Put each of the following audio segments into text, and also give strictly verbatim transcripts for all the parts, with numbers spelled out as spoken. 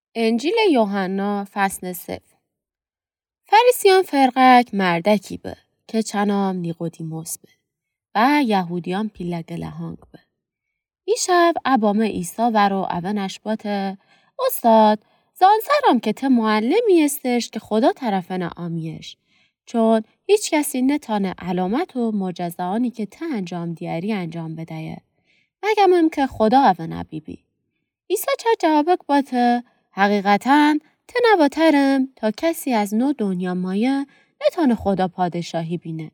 انجیل یوحنا فصل سف فریسیان فرقک مردکی به که چنام نیقودیموس به و یهودیان پیلگ لهانگ به. ای شب ابام ایسا ورو اونش باته استاد زان سرم که ته معلمی استش که خدا طرف نعامیش چون هیچ کسی نتانه علامت و معجزه‌انی که ته انجام دیاری انجام بدهیه مگمم که خدا اون بی بی. ایسا چه جوابک باته حقیقتاً تنواترم تا کسی از نو دنیا مایه نتانه خدا پادشاهی بینه.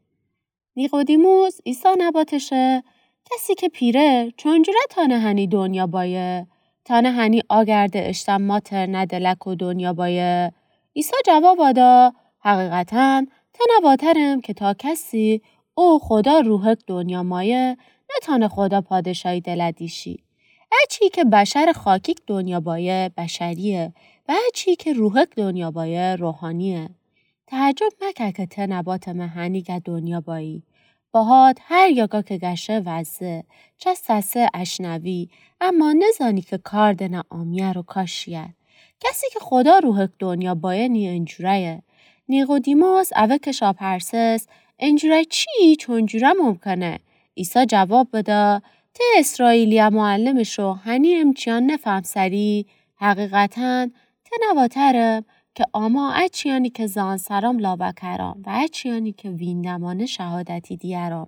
نیقودیموس ایسا نباتشه کسی که پیره چونجوره تانه هنی دنیا بایه تانه هنی آگرده اشتم ماتر ندلک و دنیا بایه. ایسا جواب آدا حقیقتاً تنواترم که تا کسی او خدا روحک دنیا مایه نتانه خدا پادشاهی دلدیشی. اچی که بشر خاکیک دنیا بایه بشریه و اچی که روحک دنیا بایه روحانیه. تعجب مکه که ته نبات مهنیگ دنیا بایی. باهات هر یاگا که گشه وزه چه سسه اشنوی اما نزانی که کار دنه آمیه رو کاشیه. کسی که خدا روحک دنیا بایه نی انجوره. نیقودیموس اوه که شاپرسس انجوره چی چونجوره ممکنه؟ ایسا جواب بده ته اسرائیلی معلمشو هنی امچیان نفهم سری حقیقتاً ته نواترم که آما اچیانی که زان سرام لاوکرام و اچیانی که ویندمانه شهادتی دیرام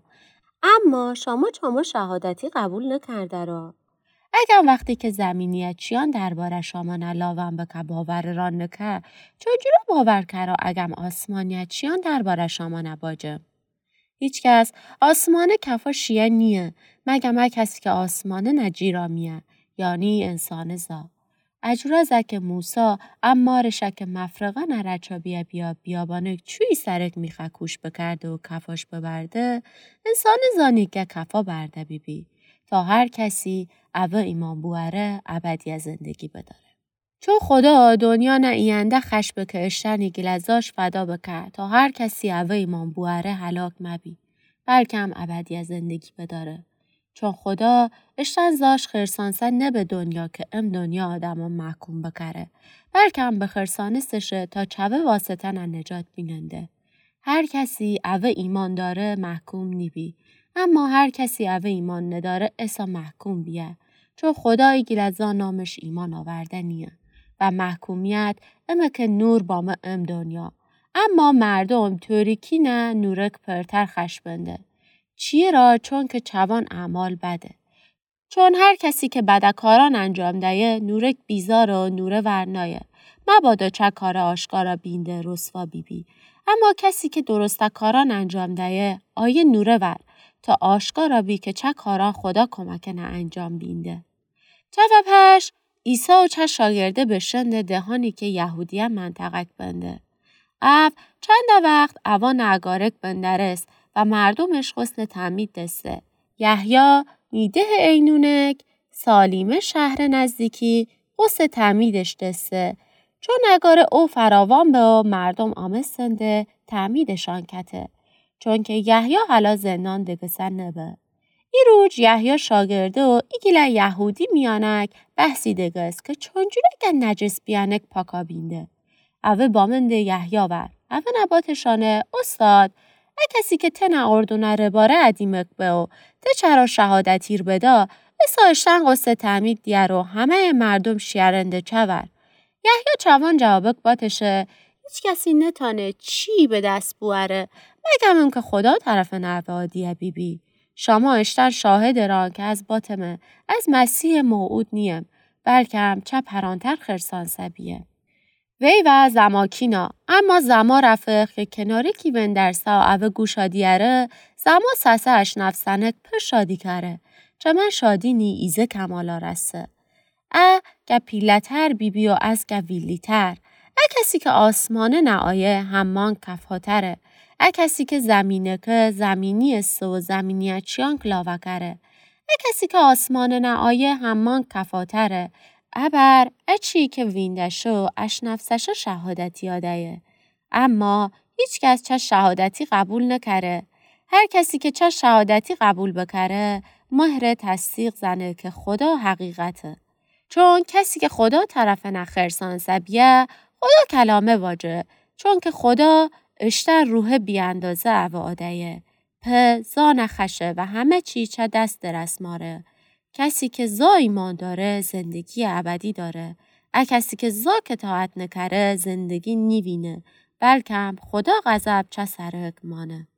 اما شما چما شهادتی قبول نکرده را. اگر وقتی که زمینیت چیان درباره شما نلاوم بکه باور ران نکه چجورا باور کرا اگم آسمانیت چیان درباره شما نباجم. هیچ کس آسمانه کفا شیه نیه مگم ها کسی که آسمانه نجیرا میه یعنی انسان زا. اجورا زک موسا اما رشک مفرقه نرچا بیا بیا بیابانه چوی سرک میخه کوش بکرده و کفاش ببرده انسان زانی که کفا برده بی بی تا هر کسی اوه ایمان بواره ابدی زندگی بداره. چون خدا دنیا نه اینده خش بکه اشتنی گلزاش فدا بکه تا هر کسی اوه ایمان بواره هلاک مبی بلکه هم ابدی زندگی بداره. چون خدا اشتن زاش خرسانسه نه به دنیا که ام دنیا آدم رو محکوم بکره بلکه هم به خرسانستشه تا چوه واسطه نه نجات بیننده. هر کسی اوه ایمان داره محکوم نیبی اما هر کسی اوه ایمان نداره اسا محکوم بیه چون خدای گلزا نامش ایمان آورده نیه و محکومیت امه که نور با ما ام دنیا اما مردم توریکی نه نورک پرتر خش بنده. چیه را چون که چوان اعمال بده. چون هر کسی که بدکاران انجام دهه نورک بیزار و نوره ورنایه مبادا چه کار آشکارا بینده رسوا بی بی. اما کسی که درستکاران انجام دهه آیه نوره ور تا آشکارا بی که چه کاران خدا کمک نه انجام بینده. چه و پش عیسی و چه شاگرده بشنده دهانی که یهودیان منطقک بنده. اف چند وقت اوان اگارک بندرست و مردمش خسن تعمید دسته. یحیی نیده اینونک سالیمه شهر نزدیکی خسن تعمیدش دسته. چون اگاره او فراوان به او مردم آمستنده تعمیدشان کته. چون که یحیی حالا زندان دگسن نبه. ای روز یحیی شاگرده و ایگیله یهودی میانک بحثی دگست که چونجوره که نجس بیانک پاکا بینده. اوه بامنده یحیی ور. اوه نباتشانه استاد کسی که تنه اردونه رباره ادیمک به و ده چرا شهادتیر بدا اسا اشتن قصه تعمید دیه رو همه مردم شیرنده چه ور. یحیی چوان جوابک باتشه هیچ کسی نتانه چی به دست بواره مگم که خدا طرف نوه دیه بی بی. شما اشتر شاهد ران که از باتمه از مسیح موعود نیم بلکه هم چه پرانتر خرسان سبیه. وی و زماکینا اما زما رفق که کناری کی بندرسا و اوه گوشا دیاره زما سسه اش نفسنک پر شادی کره چه من شادی نی ایزه کمالا رسه. اه که پیلتر بی بی و از که ویلیتر اه کسی که آسمانه نعایه همان کفاتره اه کسی که زمینه که زمینی است و زمینی چیان کلاوه کره اه کسی که آسمانه نعایه همان کفاتره ابر اچی که ویندشو اش نفسشو شهادتی آدهیه. اما هیچ کس چه شهادتی قبول نکره. هر کسی که چه شهادتی قبول بکره مهر تصدیق زنه که خدا حقیقته. چون کسی که خدا طرف نخرسان سبیه خدا کلامه واجه چون که خدا اشتر روح بیاندازه و آدیه په زا نخشه و همه چی چه دست رسماره. کسی که زا ایمان داره زندگی ابدی داره. ا کسی که زا اطاعت نکره زندگی نیوینه بلکه خدا غضب چه سرک مانه.